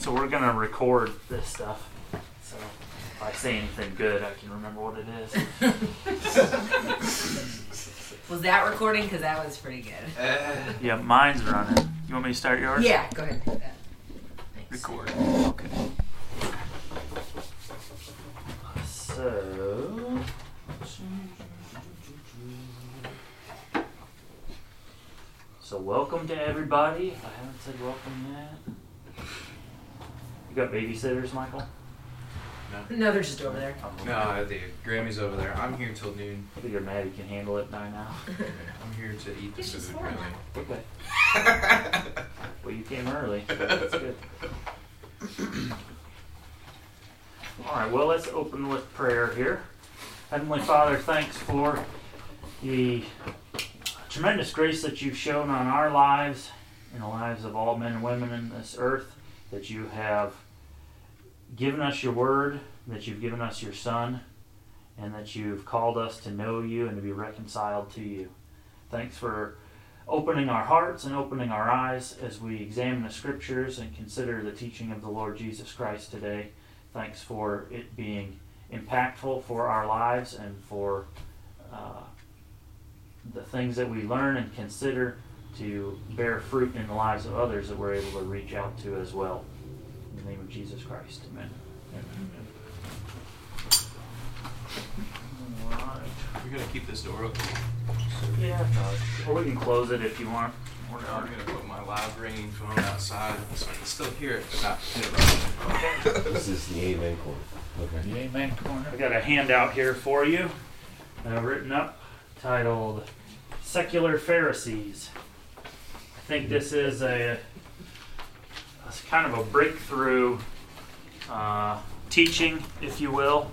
So we're going to record this stuff. So if I say anything good, I can remember what it is. Was that recording? Because that was pretty good. Yeah, mine's running. You want me to start yours? Yeah, go ahead and do that. Thanks. Record. Okay. So welcome to everybody. If I haven't said welcome yet. You got babysitters, Michael? No, they're just over there. No, the Grammy's over there. I'm here till noon. I figure Maddie can handle it by now. I'm here to eat the She's food, four really. Okay. Well, you came early, so that's good. All right, well, let's open with prayer here. Heavenly Father, thanks for the tremendous grace that you've shown on our lives and the lives of all men and women in this earth, that you have given us your word, that you've given us your Son, and that you've called us to know you and to be reconciled to you. Thanks for opening our hearts and opening our eyes as we examine the Scriptures and consider the teaching of the Lord Jesus Christ today. Thanks for it being impactful for our lives and for the things that we learn and consider to bear fruit in the lives of others that we're able to reach out to as well. In the name of Jesus Christ, amen. All right. We're going to keep this door open. Yeah, or we can close it if you want. I'm going to put my loud ringing phone outside so I can still hear it, but not hit it. This is the Amen Corner. Okay. The Amen Corner. I got a handout here for you, written up, titled "Secular Pharisees." I think this is a kind of a breakthrough teaching, if you will,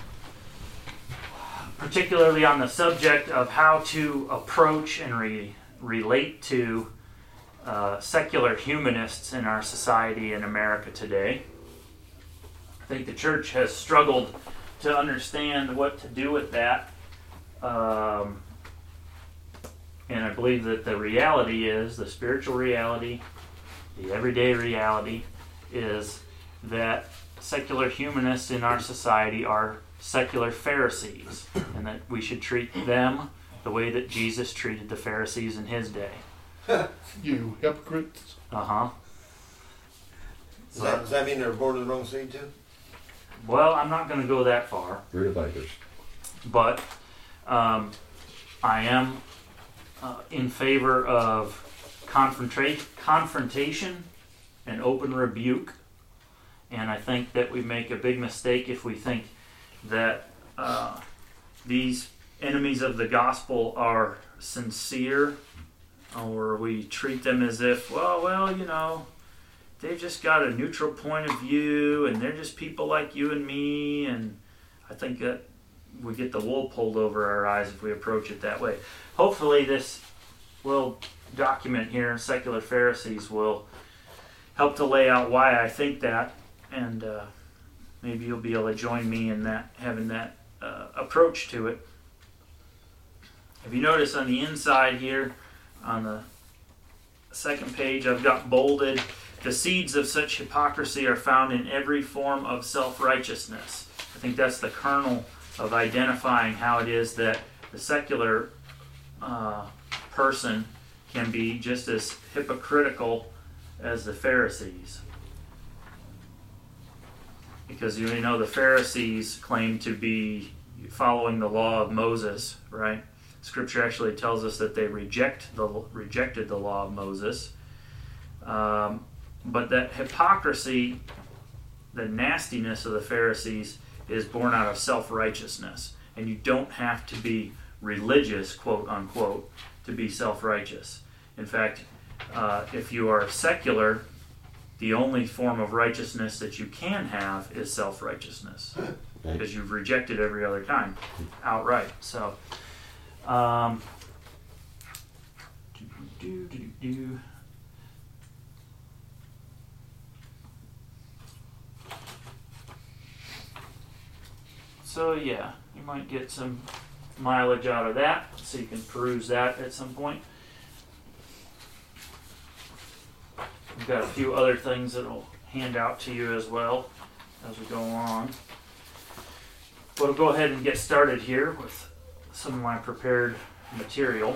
particularly on the subject of how to approach and relate to secular humanists in our society in America today. I think the church has struggled to understand what to do with that. And I believe that the reality is, the spiritual reality, the everyday reality, is that secular humanists in our society are secular Pharisees, and that we should treat them the way that Jesus treated the Pharisees in his day. You hypocrites. Uh-huh. Does that mean they're born in the wrong seed too? Well, I'm not going to go that far, Rutabagas. but I am in favor of confrontation and open rebuke, and I think that we make a big mistake if we think that these enemies of the gospel are sincere, or we treat them as if, well, you know, they've just got a neutral point of view, and they're just people like you and me, and I think that we get the wool pulled over our eyes if we approach it that way. Hopefully this little document here, Secular Pharisees, will help to lay out why I think that, and maybe you'll be able to join me in that, having that approach to it. If you notice on the inside here, on the second page, I've got bolded, "The seeds of such hypocrisy are found in every form of self-righteousness." I think that's the kernel of identifying how it is that the secular person can be just as hypocritical as the Pharisees. Because you know the Pharisees claim to be following the law of Moses, right? Scripture actually tells us that they rejected the law of Moses. But that hypocrisy, the nastiness of the Pharisees, is born out of self-righteousness. And you don't have to be religious, quote unquote, to be self-righteous. In fact, if you are secular, the only form of righteousness that you can have is self-righteousness, because you've rejected every other kind outright. So, So yeah, you might get some mileage out of that, so you can peruse that at some point. We've got a few other things that will handout to you as well as we go along. We'll go ahead and get started here with some of my prepared material.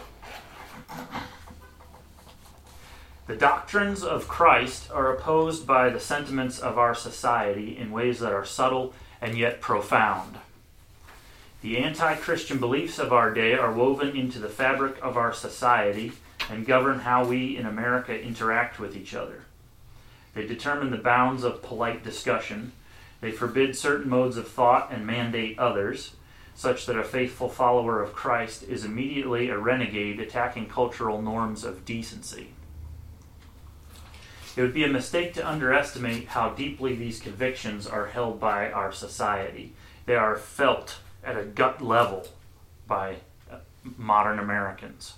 The doctrines of Christ are opposed by the sentiments of our society in ways that are subtle and yet profound. The anti-Christian beliefs of our day are woven into the fabric of our society and govern how we in America interact with each other. They determine the bounds of polite discussion. They forbid certain modes of thought and mandate others, such that a faithful follower of Christ is immediately a renegade attacking cultural norms of decency. It would be a mistake to underestimate how deeply these convictions are held by our society. They are felt at a gut level by modern Americans.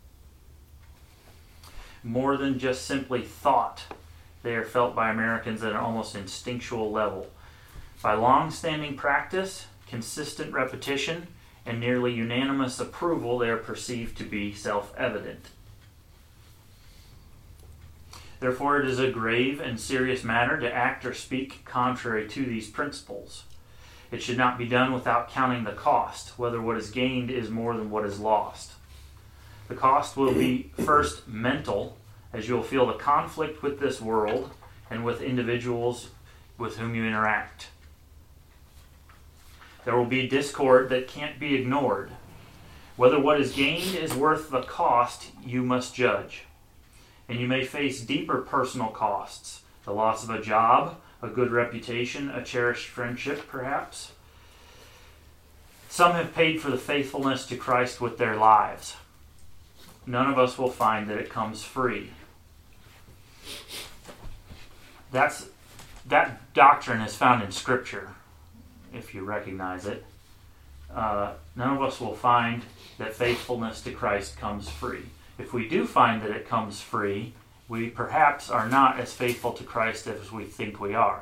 More than just simply thought, they are felt by Americans at an almost instinctual level. By long-standing practice, consistent repetition, and nearly unanimous approval, they are perceived to be self-evident. Therefore, it is a grave and serious matter to act or speak contrary to these principles. It should not be done without counting the cost, whether what is gained is more than what is lost. The cost will be first mental, as you will feel the conflict with this world and with individuals with whom you interact. There will be discord that can't be ignored. Whether what is gained is worth the cost, you must judge. And you may face deeper personal costs, the loss of a job, a good reputation, a cherished friendship, perhaps. Some have paid for the faithfulness to Christ with their lives. None of us will find that it comes free. That doctrine is found in Scripture, if you recognize it. None of us will find that faithfulness to Christ comes free. If we do find that it comes free, we perhaps are not as faithful to Christ as we think we are.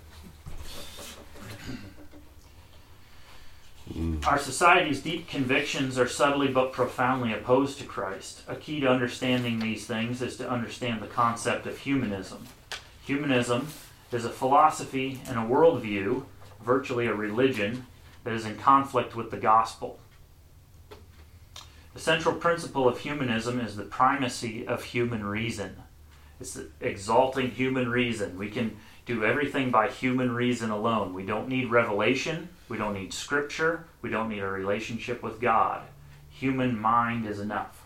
Our society's deep convictions are subtly but profoundly opposed to Christ. A key to understanding these things is to understand the concept of humanism. Humanism is a philosophy and a worldview, virtually a religion, that is in conflict with the gospel. The central principle of humanism is the primacy of human reason. It's exalting human reason. We can do everything by human reason alone. We don't need revelation. We don't need scripture. We don't need a relationship with God. Human mind is enough.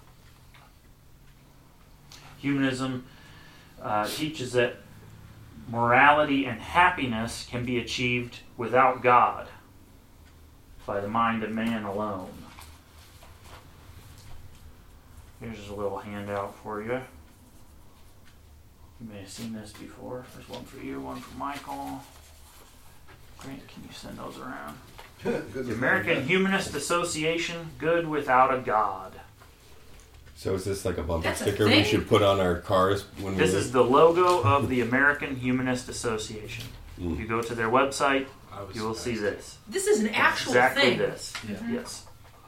Humanism teaches that morality and happiness can be achieved without God, by the mind of man alone. Here's a little handout for you. You may have seen this before. There's one for you, one for Michael. Grant, can you send those around? The American Humanist Association, good without a God. So is this like a bumper That's a sticker we thing? should put on our cars when This we is the logo of the American Humanist Association. If you go to their website, you will see this. This is an actual Exactly thing. this. Yeah. Yes.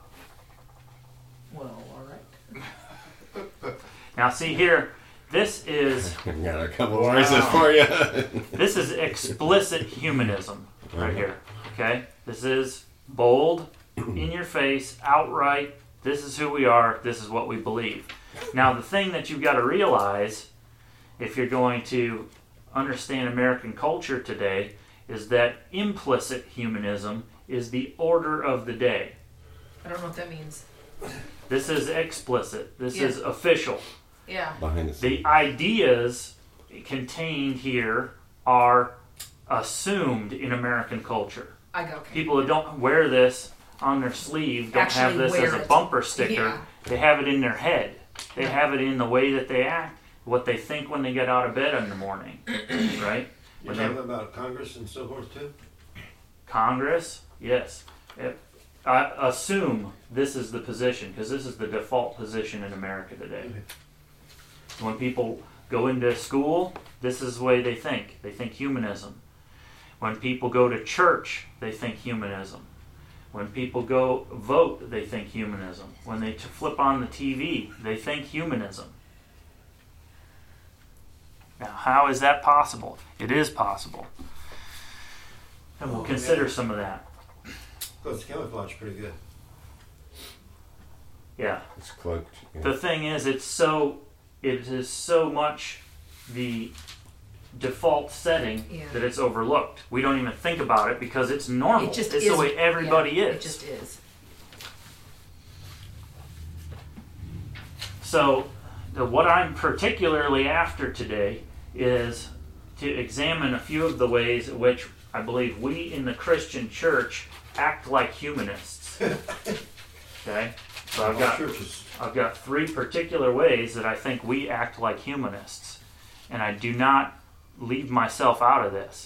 Well, all right. Now see here, this is got a couple verses for you. this is explicit humanism right here. Okay? This is bold, in your face, outright. This is who we are. This is what we believe. Now, the thing that you've got to realize, if you're going to understand American culture today, is that implicit humanism is the order of the day. I don't know what that means. This is explicit. This Yeah. is official. Yeah. Behind the scenes. The ideas contained here are assumed in American culture. I go, okay. People who don't wear this on their sleeve don't have Actually this as wear a it. bumper sticker. Yeah. They have it in their head. They have it in the way that they act, what they think when they get out of bed in the morning, right? You're When they, talking about Congress and so forth too? Congress, yes. I assume this is the position, because this is the default position in America today. When people go into school, this is the way they think. They think humanism. When people go to church, they think humanism. When people go vote, they think humanism. When they flip on the TV, they think humanism. Now, how is that possible? It is possible. And we'll consider some of that. Because the camouflage is pretty good. Yeah. It's cloaked. Yeah. The thing is, it is so much the default setting Yeah. that it's overlooked. We don't even think about it because it's normal. It just it's is. the way everybody Yeah, is. It just is. So, what I'm particularly after today is to examine a few of the ways in which I believe we in the Christian church act like humanists. Okay? So All churches. I've got 3 particular ways that I think we act like humanists. And I do not leave myself out of this.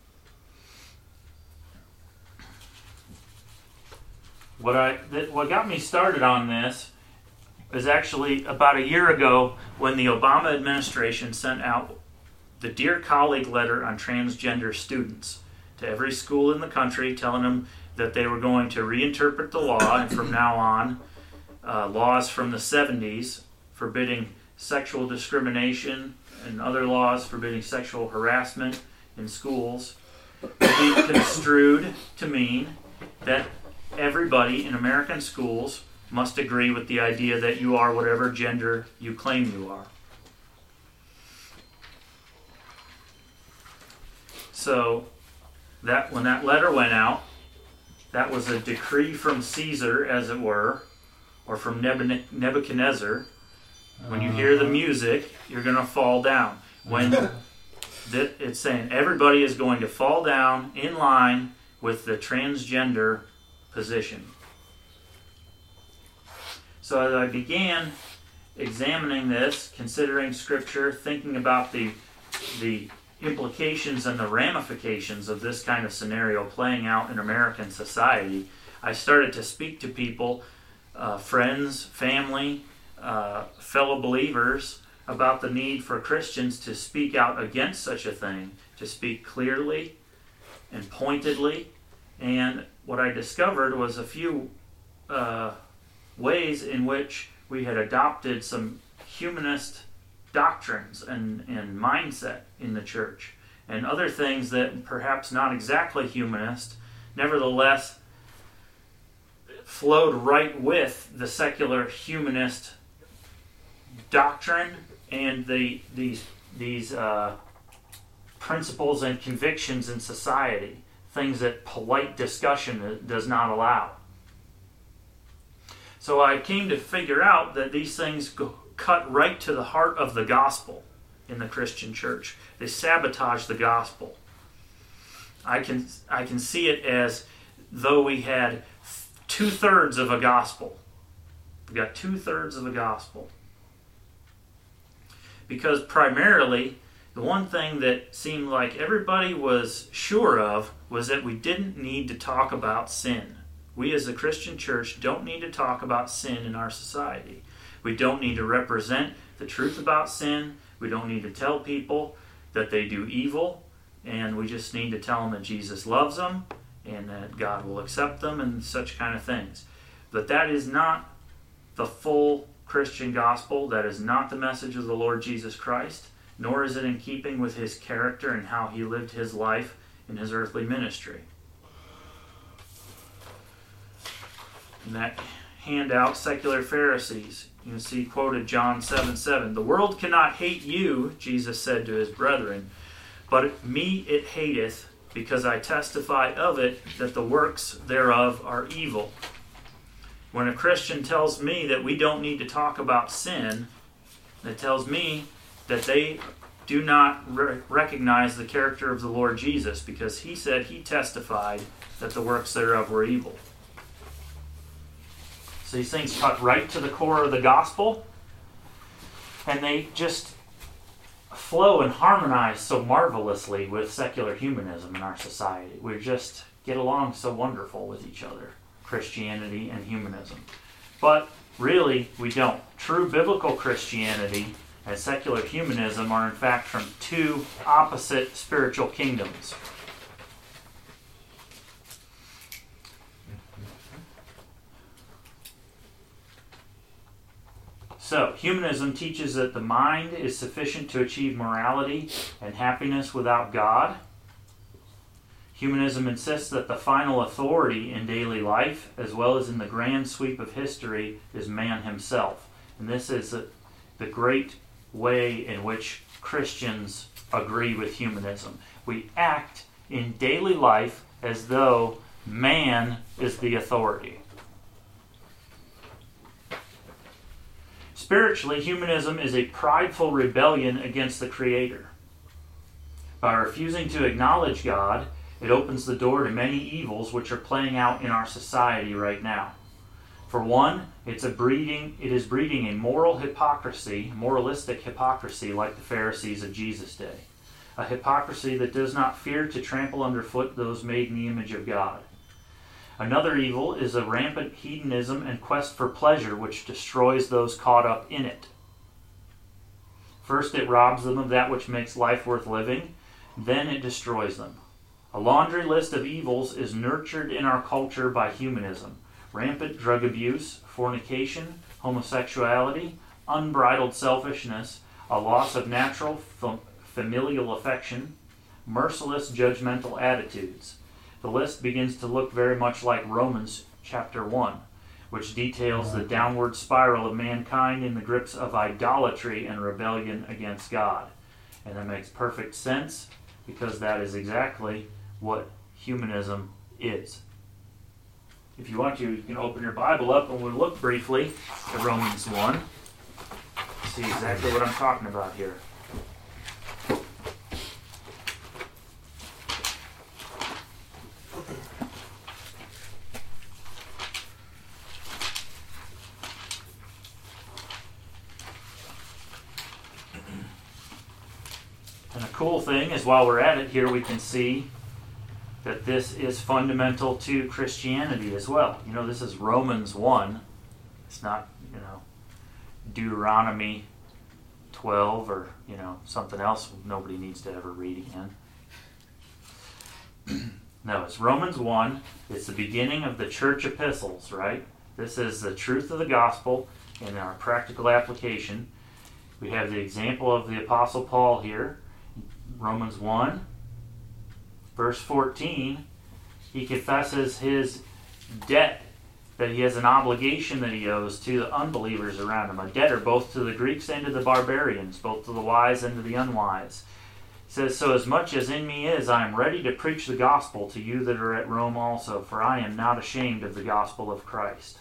What got me started on this is actually about a year ago when the Obama administration sent out the Dear Colleague letter on transgender students to every school in the country, telling them that they were going to reinterpret the law, and from now on, laws from the 70s forbidding sexual discrimination and other laws forbidding sexual harassment in schools will be construed to mean that everybody in American schools must agree with the idea that you are whatever gender you claim you are. So, that when that letter went out, that was a decree from Caesar, as it were, or from Nebuchadnezzar. When you hear the music, you're going to fall down. When it's saying everybody is going to fall down in line with the transgender position. So as I began examining this, considering Scripture, thinking about the implications and the ramifications of this kind of scenario playing out in American society, I started to speak to people, friends, family, fellow believers, about the need for Christians to speak out against such a thing, to speak clearly and pointedly. And what I discovered was a few ways in which we had adopted some humanist doctrines and mindset in the church, and other things that perhaps not exactly humanist, nevertheless flowed right with the secular humanist doctrine and these principles and convictions in society, things that polite discussion does not allow. So I came to figure out that these things cut right to the heart of the gospel in the Christian church. They sabotage the gospel. I can see it as though we had 2/3 of a gospel. We've got 2/3 of a gospel. Because primarily, the one thing that seemed like everybody was sure of was that we didn't need to talk about sin. We as a Christian church don't need to talk about sin in our society. We don't need to represent the truth about sin. We don't need to tell people that they do evil. And we just need to tell them that Jesus loves them and that God will accept them and such kind of things. But that is not the full Christian gospel. That is not the message of the Lord Jesus Christ, nor is it in keeping with his character and how he lived his life in his earthly ministry. In that handout, Secular Pharisees, you can see quoted John 7:7. The world cannot hate you, Jesus said to his brethren, but me it hateth, because I testify of it that the works thereof are evil. When a Christian tells me that we don't need to talk about sin, it tells me that they do not recognize the character of the Lord Jesus, because he said he testified that the works thereof were evil. So these things cut right to the core of the gospel, and they just flow and harmonize so marvelously with secular humanism in our society. We just get along so wonderful with each other, Christianity and humanism. But really, we don't. True biblical Christianity and secular humanism are in fact from 2 opposite spiritual kingdoms. So, humanism teaches that the mind is sufficient to achieve morality and happiness without God. Humanism insists that the final authority in daily life, as well as in the grand sweep of history, is man himself. And this is the great way in which Christians agree with humanism. We act in daily life as though man is the authority. Spiritually, humanism is a prideful rebellion against the Creator. By refusing to acknowledge God, it opens the door to many evils which are playing out in our society right now. For one, it is breeding a moralistic hypocrisy like the Pharisees of Jesus' day. A hypocrisy that does not fear to trample underfoot those made in the image of God. Another evil is a rampant hedonism and quest for pleasure which destroys those caught up in it. First, it robs them of that which makes life worth living, then it destroys them. A laundry list of evils is nurtured in our culture by humanism. Rampant drug abuse, fornication, homosexuality, unbridled selfishness, a loss of natural familial affection, merciless judgmental attitudes. The list begins to look very much like Romans chapter 1, which details the downward spiral of mankind in the grips of idolatry and rebellion against God. And that makes perfect sense because that is exactly what humanism is. If you want to, you can open your Bible up and we'll look briefly at Romans 1. See exactly what I'm talking about here. And the cool thing is, while we're at it here, we can see that this is fundamental to Christianity as well. You know, this is Romans 1. It's not, Deuteronomy 12 or, something else nobody needs to ever read again. No, it's Romans 1. It's the beginning of the church epistles, right? This is the truth of the gospel in our practical application. We have the example of the Apostle Paul here. Romans 1. Verse 14, he confesses his debt, that he has an obligation that he owes to the unbelievers around him, a debtor both to the Greeks and to the barbarians, both to the wise and to the unwise. He says, so as much as in me is, I am ready to preach the gospel to you that are at Rome also, for I am not ashamed of the gospel of Christ.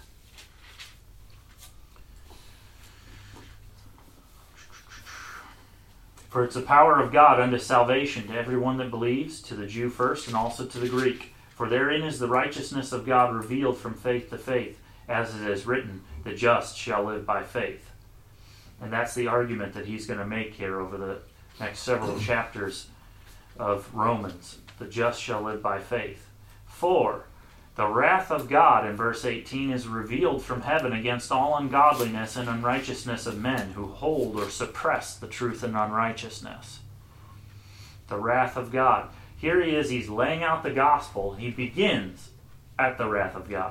For it's the power of God unto salvation to everyone that believes, to the Jew first and also to the Greek. For therein is the righteousness of God revealed from faith to faith, as it is written, the just shall live by faith. And that's the argument that he's going to make here over the next several chapters of Romans. The just shall live by faith. For the wrath of God, in verse 18, is revealed from heaven against all ungodliness and unrighteousness of men who hold or suppress the truth in unrighteousness. The wrath of God. Here he is, he's laying out the gospel. He begins at the wrath of God.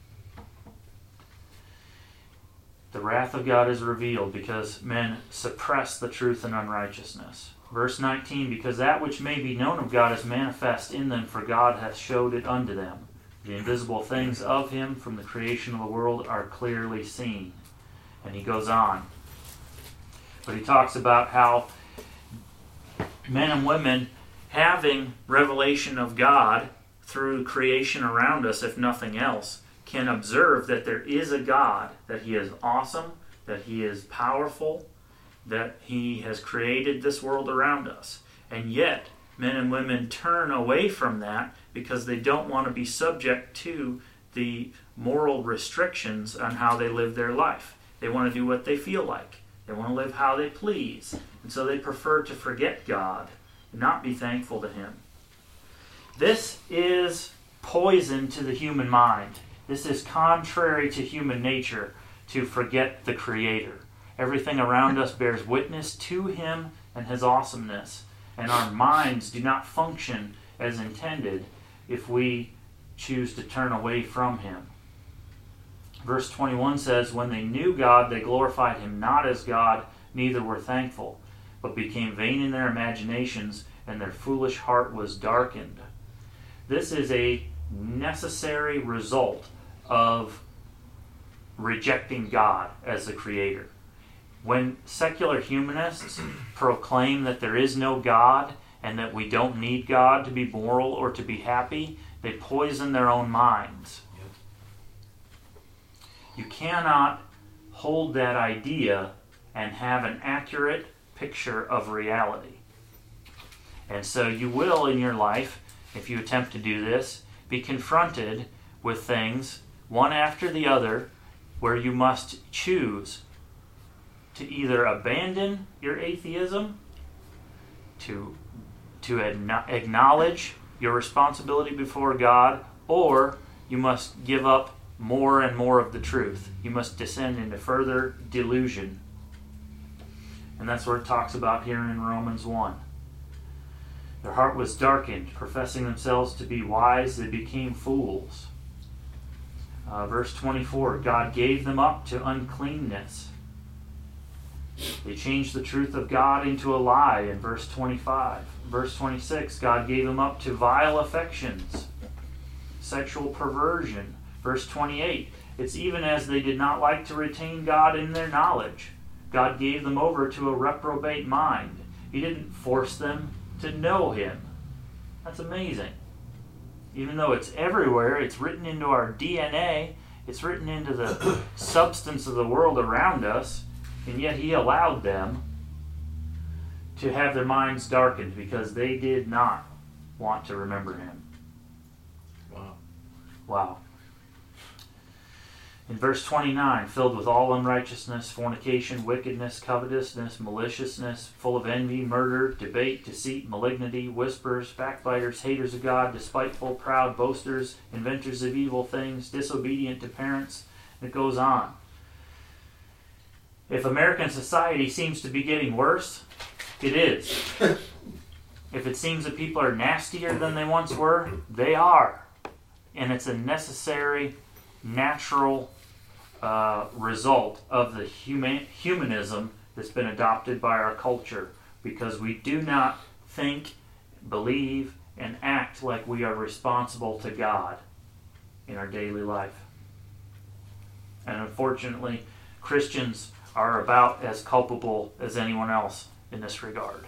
The wrath of God is revealed because men suppress the truth in unrighteousness. Verse 19, because that which may be known of God is manifest in them, for God hath showed it unto them. The invisible things of him from the creation of the world are clearly seen. And he goes on. But he talks about how men and women having revelation of God through creation around us, if nothing else, can observe that there is a God, that he is awesome, that he is powerful, that he has created this world around us. And yet, men and women turn away from that because they don't want to be subject to the moral restrictions on how they live their life. They want to do what they feel like. They want to live how they please. And so they prefer to forget God and not be thankful to him. This is poison to the human mind. This is contrary to human nature to forget the Creator. Everything around us bears witness to him and his awesomeness. And our minds do not function as intended if we choose to turn away from him. Verse 21 says, when they knew God, they glorified him not as God, neither were thankful, but became vain in their imaginations, and their foolish heart was darkened. This is a necessary result of rejecting God as the creator. When secular humanists proclaim that there is no God and that we don't need God to be moral or to be happy, they poison their own minds. You cannot hold that idea and have an accurate picture of reality. And so you will, in your life, if you attempt to do this, be confronted with things, one after the other, where you must choose to either abandon your atheism, to acknowledge your responsibility before God, or you must give up more and more of the truth. You must descend into further delusion. And that's what it talks about here in Romans 1. Their heart was darkened, professing themselves to be wise, they became fools. Verse 24, God gave them up to uncleanness. They changed the truth of God into a lie in verse 25. Verse 26, God gave them up to vile affections, sexual perversion. Verse 28, it's even as they did not like to retain God in their knowledge. God gave them over to a reprobate mind. He didn't force them to know him. That's amazing. Even though it's everywhere, it's written into our DNA, it's written into the substance of the world around us, and yet he allowed them to have their minds darkened because they did not want to remember him. Wow. In verse 29, filled with all unrighteousness, fornication, wickedness, covetousness, maliciousness, full of envy, murder, debate, deceit, malignity, whispers, backbiters, haters of God, despiteful, proud, boasters, inventors of evil things, disobedient to parents. It goes on. If American society seems to be getting worse, it is. If it seems that people are nastier than they once were, they are. And it's a necessary, natural result of the humanism that's been adopted by our culture, because we do not think, believe, and act like we are responsible to God in our daily life. And unfortunately, Christians are about as culpable as anyone else in this regard.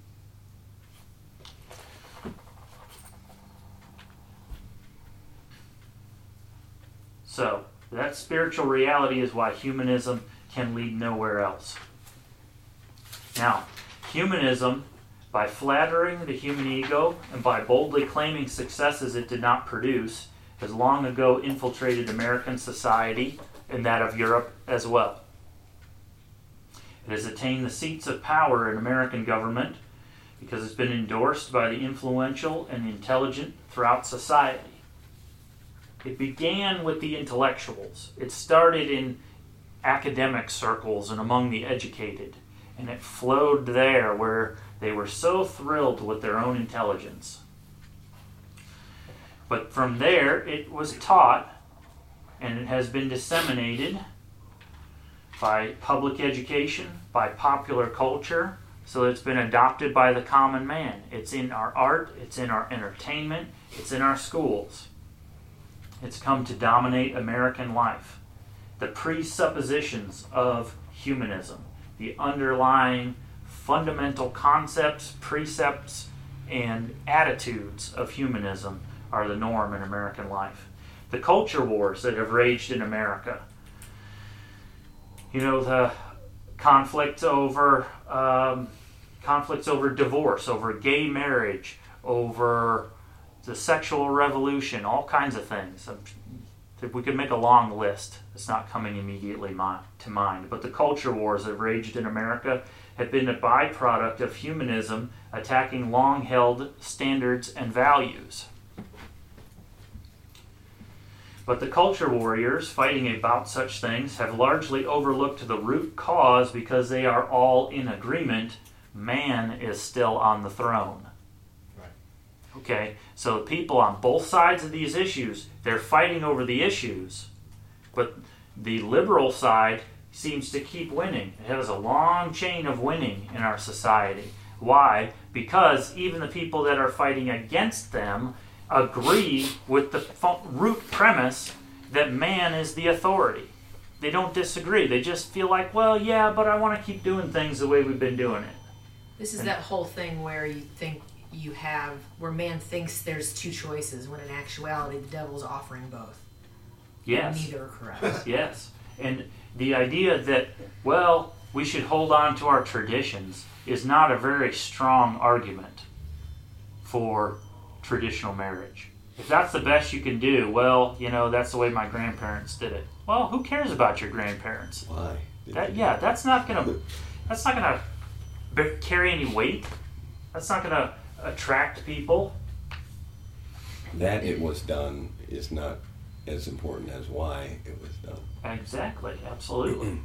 So, that spiritual reality is why humanism can lead nowhere else. Now, humanism, by flattering the human ego and by boldly claiming successes it did not produce, has long ago infiltrated American society and that of Europe as well. It has attained the seats of power in American government because it's been endorsed by the influential and intelligent throughout society. It began with the intellectuals. It started in academic circles and among the educated, and it flowed there where they were so thrilled with their own intelligence. But from there, it was taught, and it has been disseminated by public education, by popular culture, so it's been adopted by the common man. It's in our art, it's in our entertainment, it's in our schools. It's come to dominate American life. The presuppositions of humanism, the underlying fundamental concepts, precepts, and attitudes of humanism are the norm in American life. The culture wars that have raged in America, the conflicts over divorce, over gay marriage, over the sexual revolution, all kinds of things. We could make a long list. It's not coming immediately to mind. But the culture wars that have raged in America have been a byproduct of humanism attacking long-held standards and values. But the culture warriors fighting about such things have largely overlooked the root cause because they are all in agreement. Man is still on the throne. Okay, so people on both sides of these issues, they're fighting over the issues, but the liberal side seems to keep winning. It has a long chain of winning in our society. Why? Because even the people that are fighting against them agree with the root premise that man is the authority. They don't disagree. They just feel like, well, yeah, but I want to keep doing things the way we've been doing it. This is that whole thing where you think you have, where man thinks there's two choices, when in actuality the devil's offering both. Yes. Neither are correct. Yes. And the idea that, well, we should hold on to our traditions is not a very strong argument for traditional marriage. If that's the best you can do, well, that's the way my grandparents did it. Well, who cares about your grandparents? Why? That's not gonna carry any weight. That's not gonna attract people. That it was done is not as important as why it was done. Exactly. Absolutely.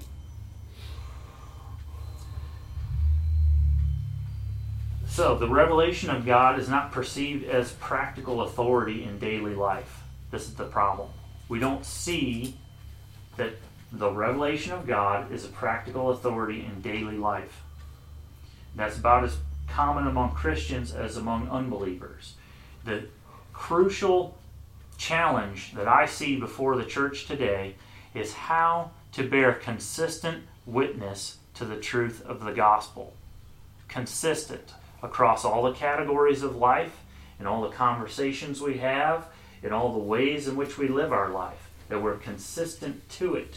So, the revelation of God is not perceived as practical authority in daily life. This is the problem. We don't see that the revelation of God is a practical authority in daily life. That's about as common among Christians as among unbelievers. The crucial challenge that I see before the church today is how to bear consistent witness to the truth of the gospel. Consistent across all the categories of life, in all the conversations we have, in all the ways in which we live our life, that we're consistent to it.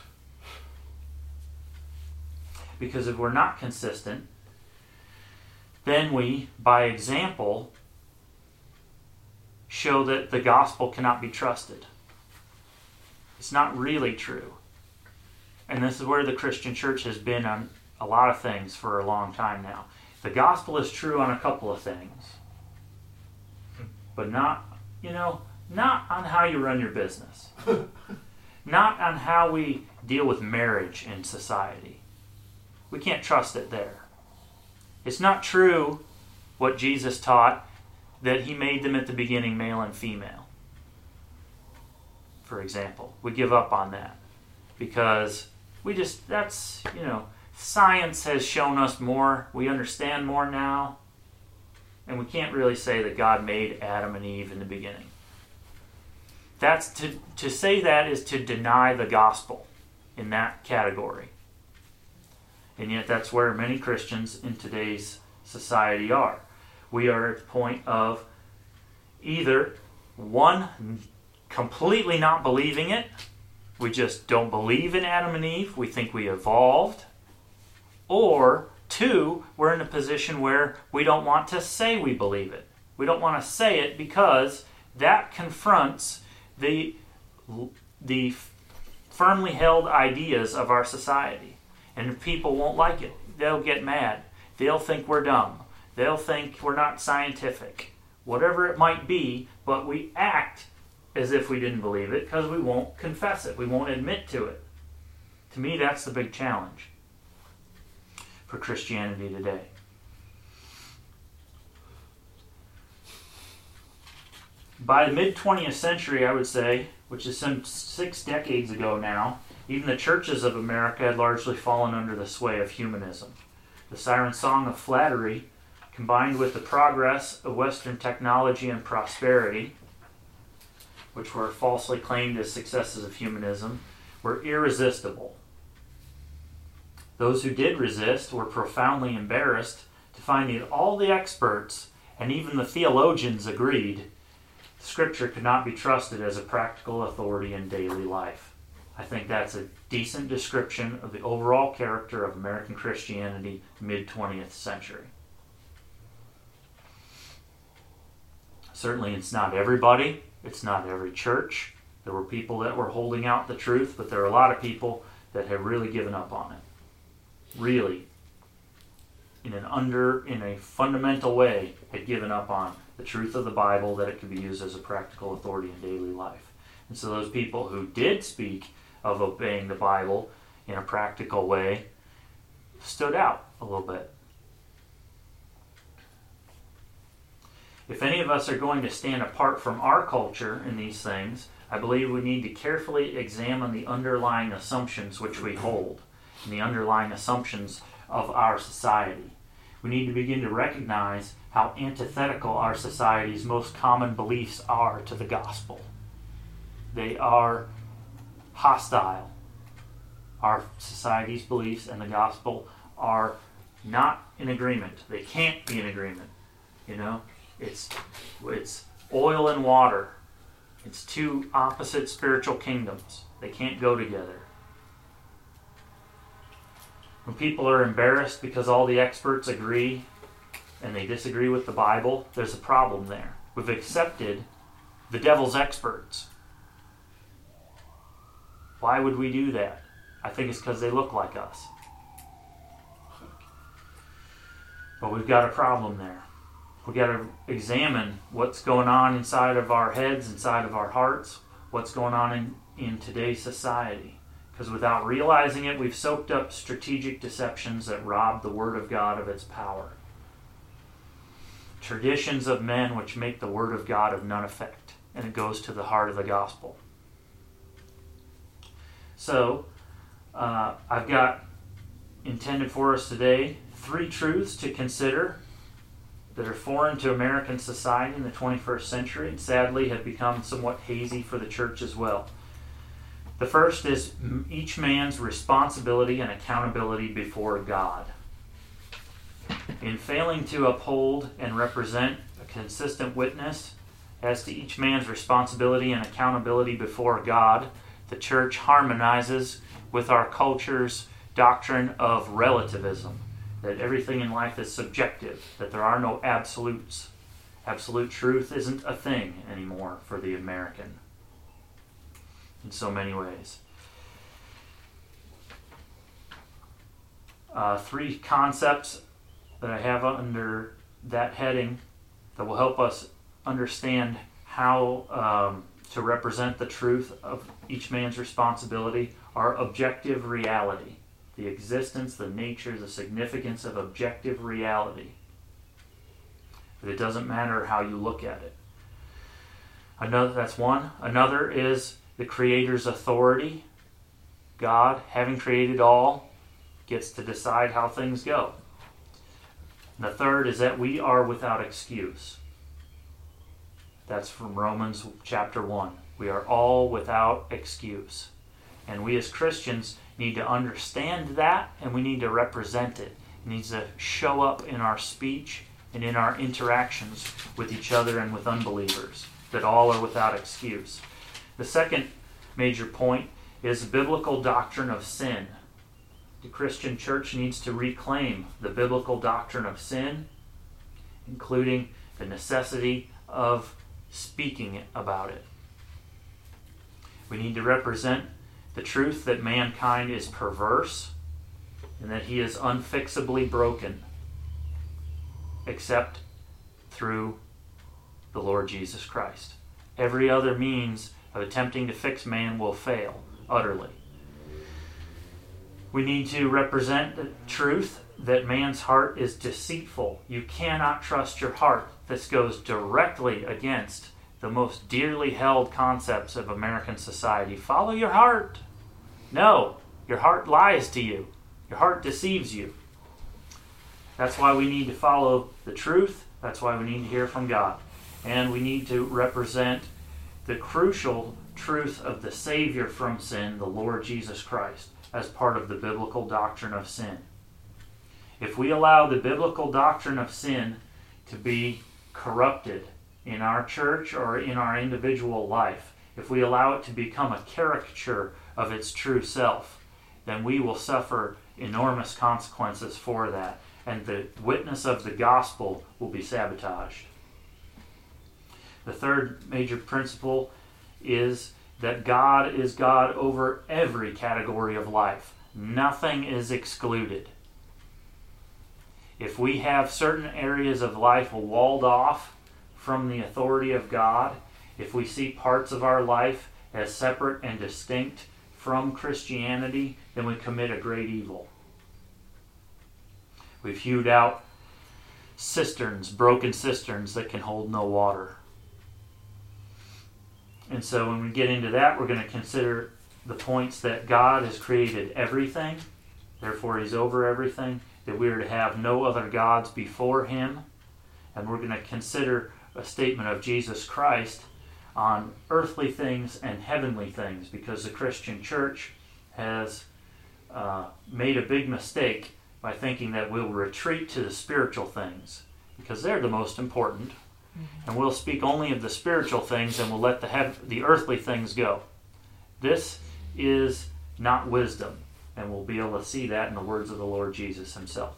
Because if we're not consistent, then we, by example, show that the gospel cannot be trusted. It's not really true. And this is where the Christian church has been on a lot of things for a long time now. The gospel is true on a couple of things, but not on how you run your business, not on how we deal with marriage in society. We can't trust it there. It's not true what Jesus taught, that he made them at the beginning male and female. For example, we give up on that because science has shown us more, we understand more now, and we can't really say that God made Adam and Eve in the beginning. That's to say that is to deny the gospel in that category. And yet that's where many Christians in today's society are. We are at the point of either, one, completely not believing it. We just don't believe in Adam and Eve. We think we evolved. Or, two, we're in a position where we don't want to say we believe it. We don't want to say it because that confronts the firmly held ideas of our society. And people won't like it. They'll get mad. They'll think we're dumb. They'll think we're not scientific. Whatever it might be, but we act as if we didn't believe it because we won't confess it. We won't admit to it. To me, that's the big challenge for Christianity today. By the mid-20th century, I would say, which is some 6 decades ago now, even the churches of America had largely fallen under the sway of humanism. The siren song of flattery, combined with the progress of Western technology and prosperity, which were falsely claimed as successes of humanism, were irresistible. Those who did resist were profoundly embarrassed to find that all the experts and even the theologians agreed Scripture could not be trusted as a practical authority in daily life. I think that's a decent description of the overall character of American Christianity mid-20th century. Certainly it's not everybody, it's not every church. There were people that were holding out the truth, but there are a lot of people that have really given up on it. Really, in a fundamental way, had given up on the truth of the Bible, that it could be used as a practical authority in daily life. And so those people who did speak of obeying the Bible in a practical way stood out a little bit. If any of us are going to stand apart from our culture in these things, I believe we need to carefully examine the underlying assumptions which we hold and the underlying assumptions of our society. We need to begin to recognize how antithetical our society's most common beliefs are to the gospel. They are hostile. Our society's beliefs and the gospel are not in agreement. They can't be in agreement. It's oil and water. It's two opposite spiritual kingdoms. They can't go together. When people are embarrassed because all the experts agree and they disagree with the Bible, there's a problem there. We've accepted the devil's experts. Why would we do that? I think it's because they look like us. But we've got a problem there. We've got to examine what's going on inside of our heads, inside of our hearts, what's going on in today's society. Because without realizing it, we've soaked up strategic deceptions that rob the Word of God of its power. Traditions of men which make the Word of God of none effect. And it goes to the heart of the gospel. So, I've got intended for us today 3 truths to consider that are foreign to American society in the 21st century and sadly have become somewhat hazy for the church as well. The first is each man's responsibility and accountability before God. In failing to uphold and represent a consistent witness as to each man's responsibility and accountability before God, the church harmonizes with our culture's doctrine of relativism, that everything in life is subjective, that there are no absolutes. Absolute truth isn't a thing anymore for the American in so many ways. 3 concepts that I have under that heading that will help us understand how to represent the truth of each man's responsibility are objective reality. The existence, the nature, the significance of objective reality. But it doesn't matter how you look at it. That's one. Another is the Creator's authority. God, having created all, gets to decide how things go. And the third is that we are without excuse. That's from Romans chapter 1. We are all without excuse. And we as Christians need to understand that, and we need to represent it. It needs to show up in our speech and in our interactions with each other and with unbelievers, that all are without excuse. The second major point is the biblical doctrine of sin. The Christian church needs to reclaim the biblical doctrine of sin, including the necessity of speaking about it. We need to represent the truth that mankind is perverse and that he is unfixably broken except through the Lord Jesus Christ. Every other means of attempting to fix man will fail utterly. We need to represent the truth that man's heart is deceitful. You cannot trust your heart. This goes directly against the most dearly held concepts of American society. Follow your heart. No, your heart lies to you. Your heart deceives you. That's why we need to follow the truth. That's why we need to hear from God. And we need to represent the crucial truth of the Savior from sin, the Lord Jesus Christ, as part of the biblical doctrine of sin. If we allow the biblical doctrine of sin to be corrupted in our church or in our individual life, if we allow it to become a caricature of its true self, then we will suffer enormous consequences for that, and the witness of the gospel will be sabotaged. The third major principle is that God is God over every category of life. Nothing is excluded. If we have certain areas of life walled off from the authority of God, if we see parts of our life as separate and distinct from Christianity, then we commit a great evil. We've hewed out cisterns, broken cisterns that can hold no water. And so when we get into that, we're going to consider the points that God has created everything, therefore He's over everything, that we are to have no other gods before Him, and we're going to consider a statement of Jesus Christ on earthly things and heavenly things, because the Christian church has made a big mistake by thinking that we'll retreat to the spiritual things, because they're the most important, and we'll speak only of the spiritual things and we'll let the earthly things go. This is not wisdom, and we'll be able to see that in the words of the Lord Jesus Himself.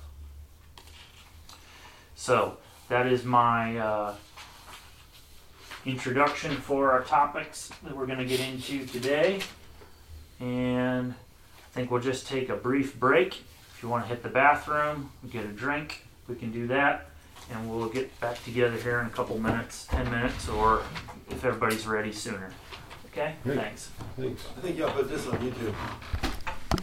So, that is my introduction for our topics that we're going to get into today. And I think we'll just take a brief break. If you want to hit the bathroom, get a drink, we can do that. And we'll get back together here in a couple minutes, 10 minutes, or if everybody's ready sooner. Okay? Great. Thanks. Thanks. I think y'all put this on YouTube.